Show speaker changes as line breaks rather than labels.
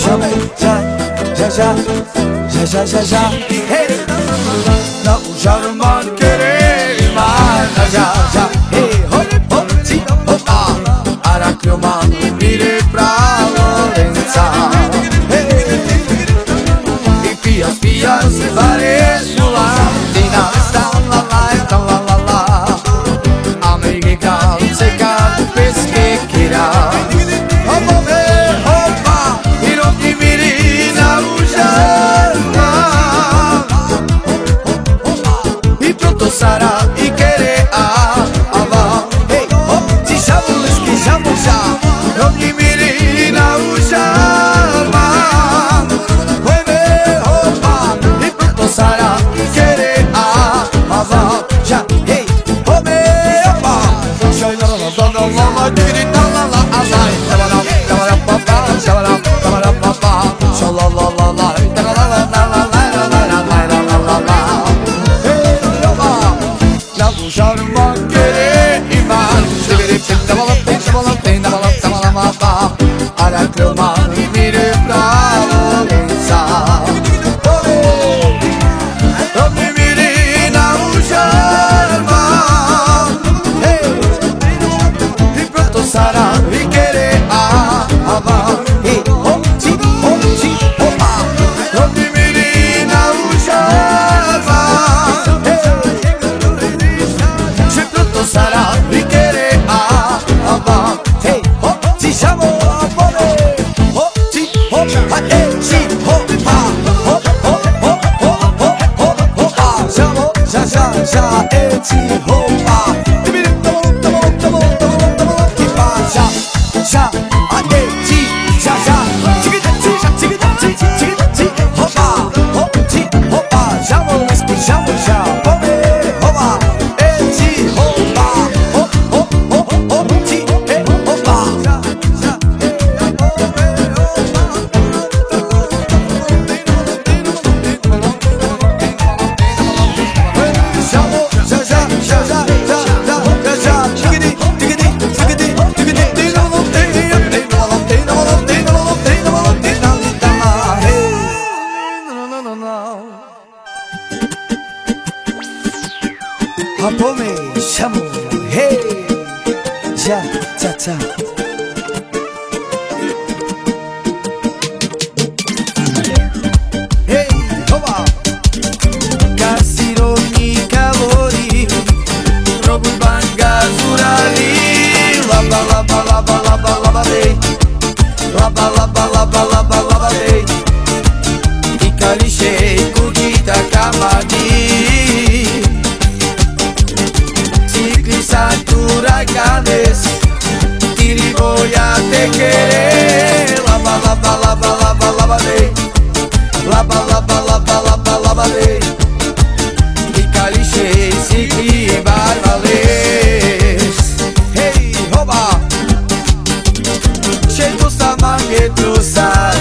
já, hey. Não Jarman querer mais, já, hey, ho, si, ho, Araclioman, mire pra Lorenza, hey. E pias, se parece lá, Dina está lá, America, seca, pesque, queira. Sarà i querer ava, hey, oh, ti siamo già, non mi miri na ujarma, come opa, e pronto sarà i querer ava, già, hey, come opa, c'hai la la diri la la alai, la papa, la papa, la Jarman querer iman, Araclioman, mire pra Lorenza, non mi miri na ujarma, hey, e pronto sarà i querer ava, hey, oh, si, opa, non mi miri na ujarma. Sarà di querer ava, hey, ho, ci siamo a buone, ho, ci, ho, si, ho, siamo, già, ci, ho, chi fa, già, siamo già, come, hova, ci, Apome, siamo, hey, già, hey, hova, Casironi cavoli, Robu banga zurali, laba, hey, laba, hey, I calice, cugita, camani. Huracanes, tiri voy a te querer, lava, lei, y caliche, si barbales, hey, hoba, che tu sta mangue tu sai.